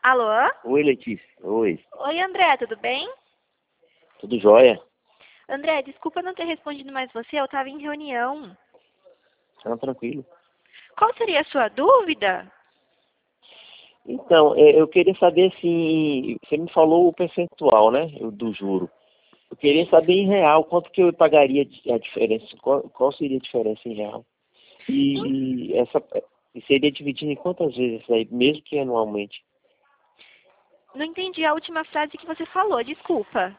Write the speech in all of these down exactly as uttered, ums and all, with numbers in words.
Alô? Oi, Letícia. Oi. Oi, André, tudo bem? Tudo jóia? André, desculpa não ter respondido mais você, eu estava em reunião. Tá tranquilo. Qual seria a sua dúvida? Então, é, eu queria saber se... Você me falou o percentual, né? o Do juro. Eu queria saber em real quanto que eu pagaria de- a diferença. Qual, qual seria a diferença em real? E essa e seria dividido em quantas vezes isso aí, mesmo que anualmente? Não entendi a última frase que você falou, desculpa.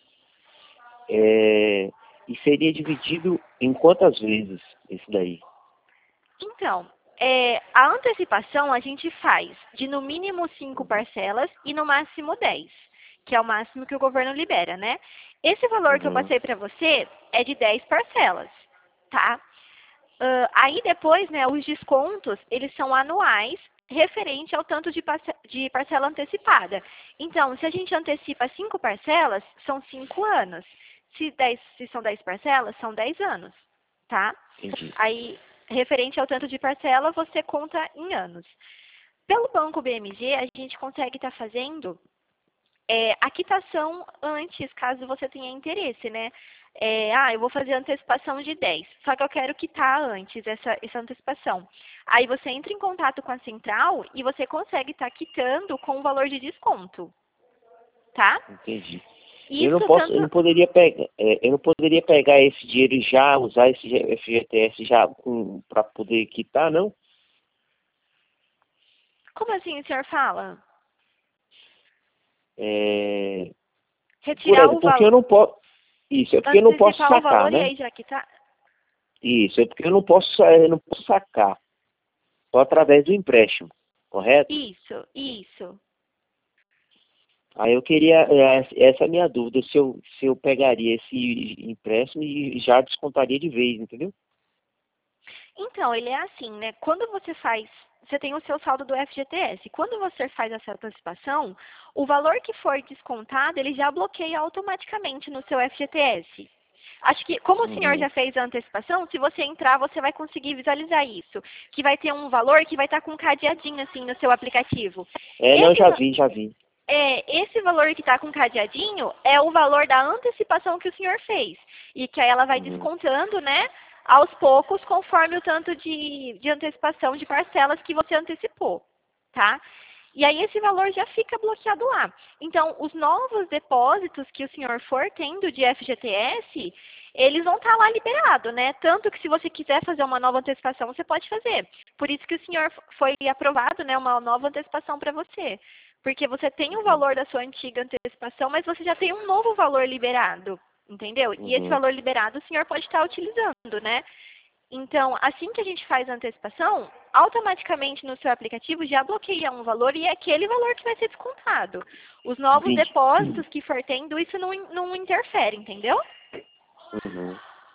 É, e seria dividido em quantas vezes isso daí? Então, é, a antecipação a gente faz de no mínimo cinco parcelas e no máximo dez, que é o máximo que o governo libera, né? Esse valor que eu Uhum. passei para você é de dez parcelas, tá? Ah, aí depois, né, os descontos, eles são anuais, referente ao tanto de, parce de parcela antecipada. Então, se a gente antecipa cinco parcelas, são cinco anos. Se, dez, se são dez parcelas, são dez anos, tá? Entendi. Aí, referente ao tanto de parcela, você conta em anos. Pelo Banco B M G, a gente consegue estar fazendo é, a quitação antes, caso você tenha interesse, né? É, ah, eu vou fazer antecipação de dez, só que eu quero quitar antes essa, essa antecipação. Aí você entra em contato com a central e você consegue estar quitando com o valor de desconto, tá? Entendi. Eu não Isso posso, eu não tanto... poderia pegar, é, eu não poderia pegar esse dinheiro e já usar esse F G T S já para poder quitar, não? Como assim o senhor fala? É, por Retirar exemplo, o porque eu valor... não posso, isso é porque eu não posso Antecipar o sacar, valor e né? aí já quitar... Isso é porque eu não posso, eu não posso sacar, só através do empréstimo, correto? Isso, isso. Aí eu queria, é, essa é a minha dúvida, se eu, se eu pegaria esse empréstimo e já descontaria de vez, entendeu? Então, ele é assim, né? Quando você faz, você tem o seu saldo do F G T S. Quando você faz essa antecipação, o valor que for descontado, ele já bloqueia automaticamente no seu F G T S. Acho que, como o senhor Uhum. já fez a antecipação, se você entrar, você vai conseguir visualizar isso. Que vai ter um valor que vai estar com um cadeadinho assim no seu aplicativo. É, não, Esse, já va- vi, já vi. é, esse valor que está com cadeadinho é o valor da antecipação que o senhor fez. E que aí ela vai Uhum. descontando, né, aos poucos, conforme o tanto de, de antecipação de parcelas que você antecipou, tá? E aí esse valor já fica bloqueado lá. Então, os novos depósitos que o senhor for tendo de F G T S, eles vão estar lá liberados, né? Tanto que se você quiser fazer uma nova antecipação, você pode fazer. Por isso que o senhor foi aprovado, né, uma nova antecipação para você. Porque você tem o Uhum. valor da sua antiga antecipação, mas você já tem um novo valor liberado, entendeu? E esse Uhum. valor liberado o senhor pode estar utilizando, né? Então, assim que a gente faz a antecipação, automaticamente no seu aplicativo já bloqueia um valor e é aquele valor que vai ser descontado. Os novos Entendi. depósitos que for tendo, isso não, não interfere, entendeu? Uhum.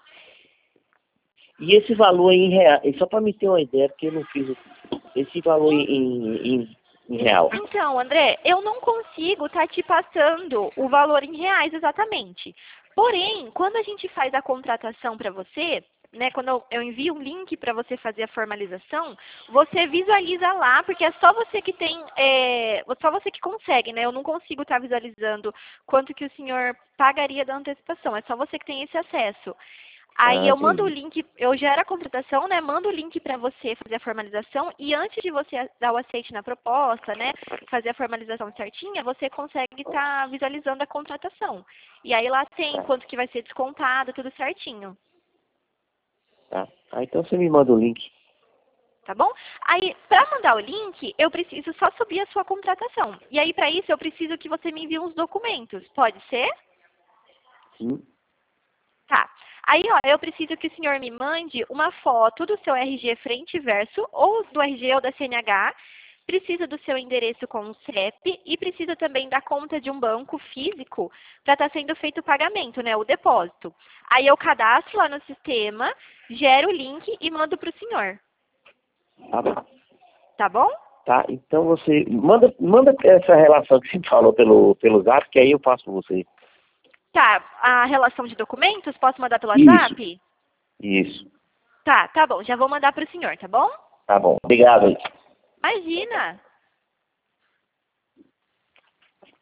E esse valor em real, e só para me ter uma ideia, porque eu não fiz o- esse valor em, em, em real. Então, André, eu não consigo estar te passando o valor em reais exatamente. Porém, quando a gente faz a contratação para você, né, quando eu, eu envio um link para você fazer a formalização, você visualiza lá, porque é só você que tem, é, só você que consegue, né? Eu não consigo estar visualizando quanto que o senhor pagaria da antecipação, é só você que tem esse acesso. Aí Ah, eu mando o entendi. link, eu gero a contratação, né? Mando o link para você fazer a formalização e antes de você dar o aceite na proposta, né? Fazer a formalização certinha, você consegue estar visualizando a contratação. E aí lá tem Tá, quanto que vai ser descontado, tudo certinho. tá. Ah, então você me manda o link. Tá bom? Aí, para mandar o link, eu preciso só subir a sua contratação. E aí, para isso, eu preciso que você me envie uns documentos. Pode ser? Sim. Tá. Aí, ó, eu preciso que o senhor me mande uma foto do seu R G frente e verso, ou do R G ou da C N H. Precisa do seu endereço com o C E P e precisa também da conta de um banco físico para estar sendo feito o pagamento, né, o depósito. Aí eu cadastro lá no sistema, gero o link e mando para o senhor. Tá bom. Tá bom? Tá, então você manda, manda essa relação que você falou pelo, pelo Zap, que aí eu passo pra você. Tá. A relação de documentos, posso mandar pelo Isso, WhatsApp? isso. Tá, tá bom. Já vou mandar para o senhor, tá bom? Tá bom. Obrigado aí. Imagina!